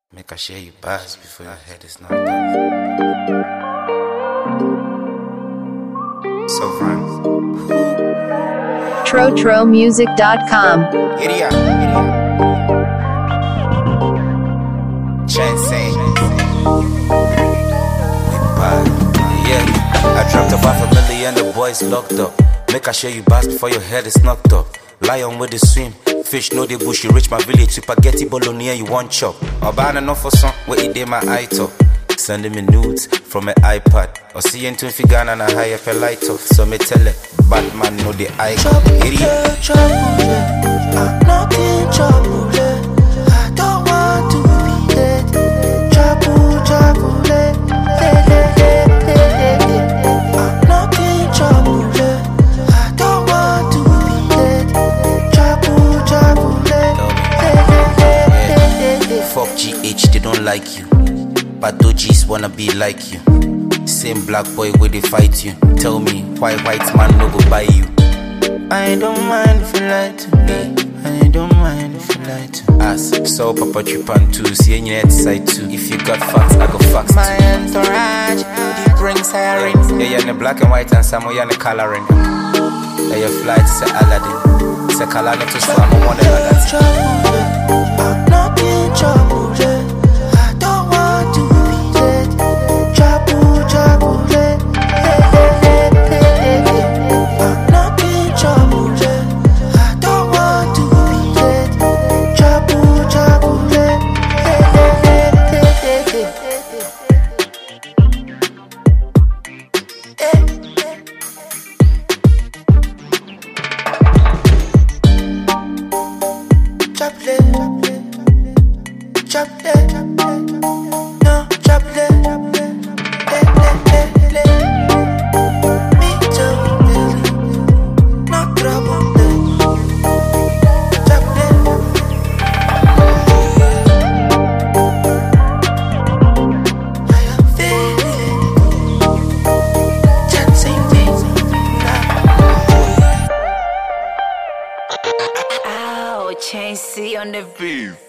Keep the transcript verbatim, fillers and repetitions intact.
Make I share you bars before your head is knocked off. So run. tro tro music dot com. Idiot. Chancey. We bad. Yeah. I dropped off half a million, the boys locked up. Make I share you bars before your head is knocked up. Lion with the swim. Fish know the bush, you reach my village, spaghetti bolognese, you want chop. Or ban enough for some, where it did my eye top. Sending me nudes from an iPad. Or seeing to Figana and a higher per light off. So me tell it, Batman know the eye. Idiot. Trouble, I'm not in trouble. I don't want to be dead. Trouble, trouble, I'm not in trouble. I don't want to be dead. Trouble, trouble, Fuck G H, they don't like you. But G's wanna be like you. Same black boy where they fight you. Tell me why white man no go buy you. I don't mind if you lie to me. I don't mind if you lie to me. Ask so Papa Tripan too. See any net side too. If you got facts, I got facts My too. entourage, the bring siren. Yeah, yeah, in the black and white and some way in the coloring. Yeah, your flight say Aladdin. Say Kalana to swam on one another. Trouble, I'm not in trouble. I don't want to be dead. Trouble, trouble, I'm not in trouble. I don't want to be dead. Trouble, trouble, Chocolate, chocolate, no chocolate, me too, no trouble, chocolate. I am feeling chancing me. Ow, Chancey on the beat.